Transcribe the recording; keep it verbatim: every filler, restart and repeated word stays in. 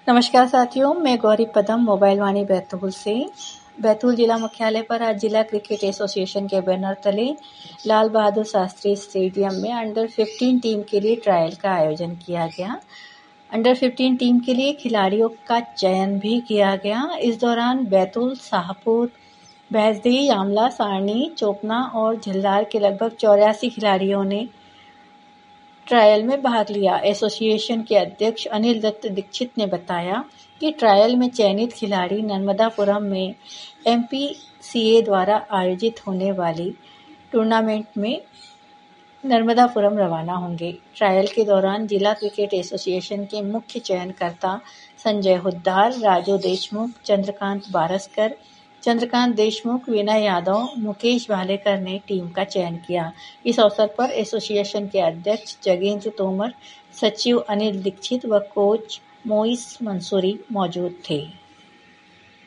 नमस्कार साथियों, मैं गौरी पदम मोबाइल वाणी बैतूल से। बैतूल जिला मुख्यालय पर आज जिला क्रिकेट एसोसिएशन के बैनर तले लाल बहादुर शास्त्री स्टेडियम में अंडर पंद्रह टीम के लिए ट्रायल का आयोजन किया गया। अंडर पंद्रह टीम के लिए खिलाड़ियों का चयन भी किया गया। इस दौरान बैतूल, शाहपुर, भैंसदेही, आमला, सारणी, चोपना और झिल्लार के लगभग चौरासी खिलाड़ियों ने ट्रायल में भाग लिया। एसोसिएशन के अध्यक्ष अनिल दत्त दीक्षित ने बताया कि ट्रायल में चयनित खिलाड़ी नर्मदापुरम में एमपीसीए द्वारा आयोजित होने वाली टूर्नामेंट में नर्मदापुरम रवाना होंगे। ट्रायल के दौरान जिला क्रिकेट एसोसिएशन के मुख्य चयनकर्ता संजय हुद्दार, राजू देशमुख, चंद्रकांत बारस्कर, चंद्रकांत देशमुख, विनय यादव, मुकेश भालेकर ने टीम का चयन किया। इस अवसर पर एसोसिएशन के अध्यक्ष जगेंद्र तोमर, सचिव अनिल दीक्षित व कोच मोइस मंसूरी मौजूद थे।